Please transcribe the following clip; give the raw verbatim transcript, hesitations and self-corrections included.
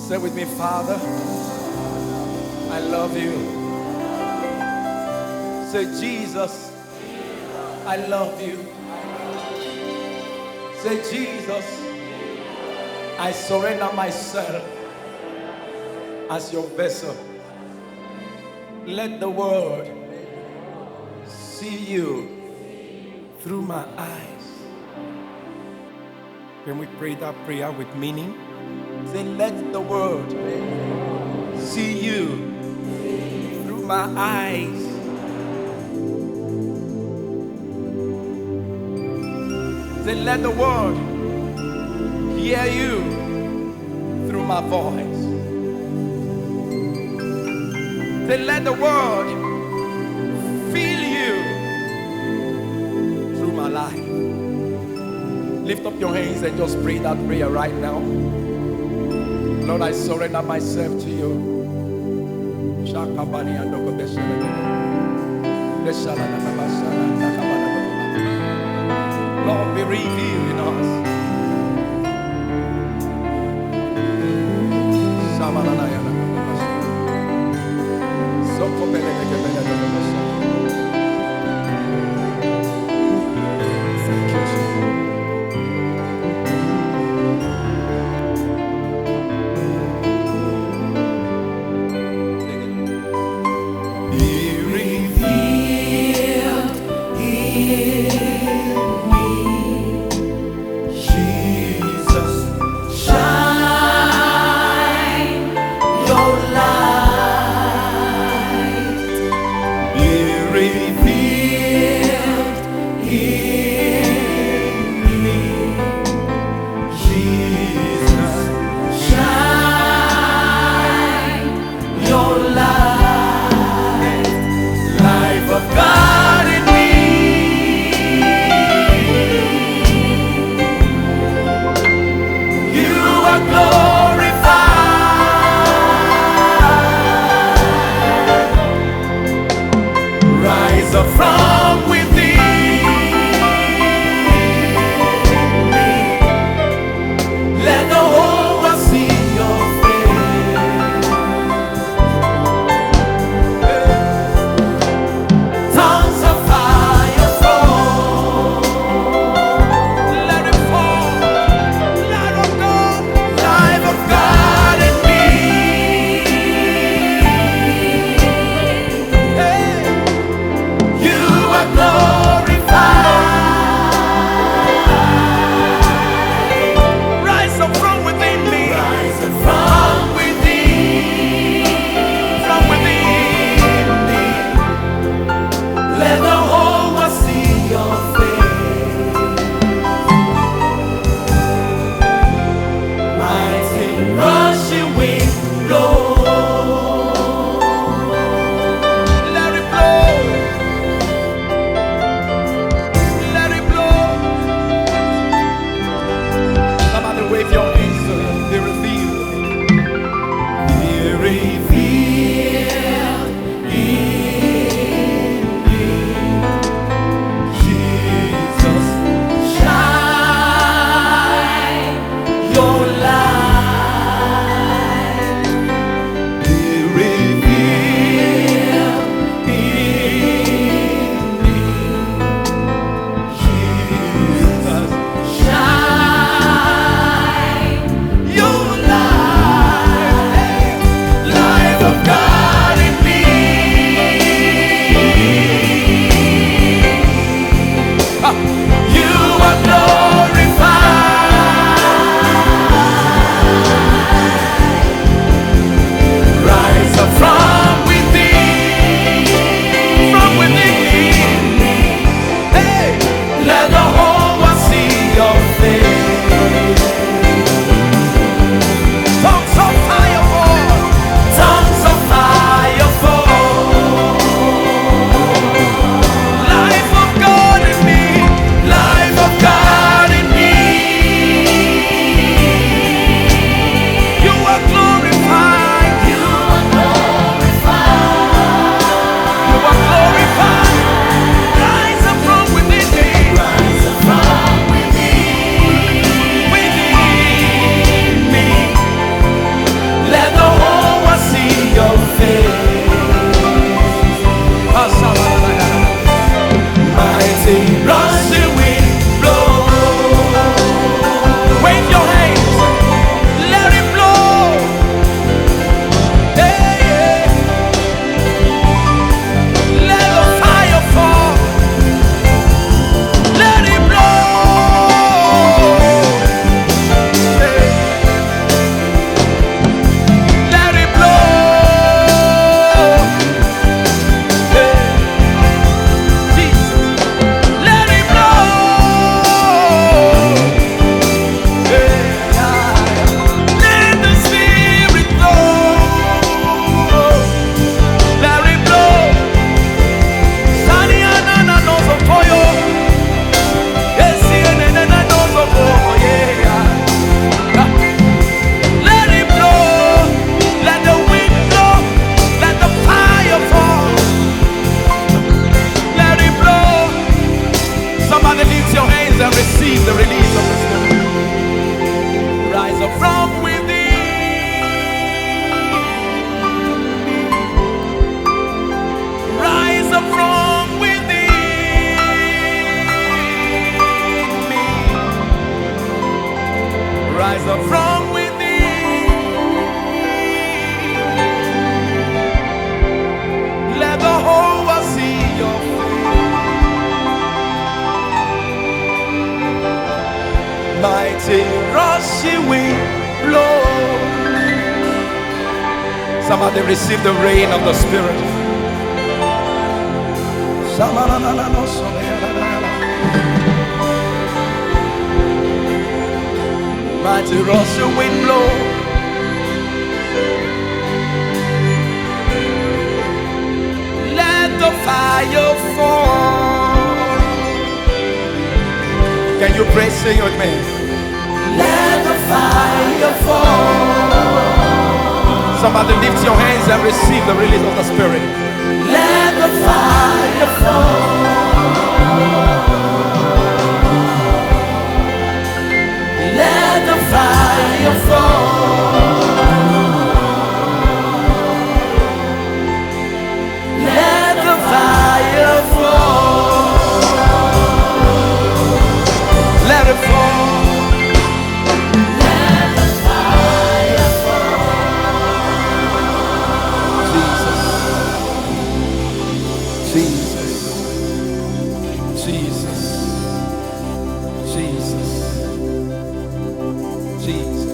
Say with me, Father, I love you. Say, Jesus, I love you. Say, Jesus, I surrender myself as your vessel. Let the world see you through my eyes. Can we pray that prayer with meaning? Say, let the world see you through my eyes. Say, let the world hear you through my voice. Say, let the world feel you through my life. Lift up your hands and just pray that prayer right now. Lord, I surrender myself to you. Lord, be revealed in us. rise up from within. Let the whole world see your face. Mighty rushing wind blow. Somebody receive the rain of the Spirit. Mighty rushing wind blow. Let the fire fall. Can you pray, sing with me? Let the fire fall. Somebody lift your hands and receive the release of the Spirit. Let the fire fall. Let the fire fall. Let the fire fall. Let it fall. Let the fire fall. Jesus. Jesus. Jesus. Jesus. Jesus.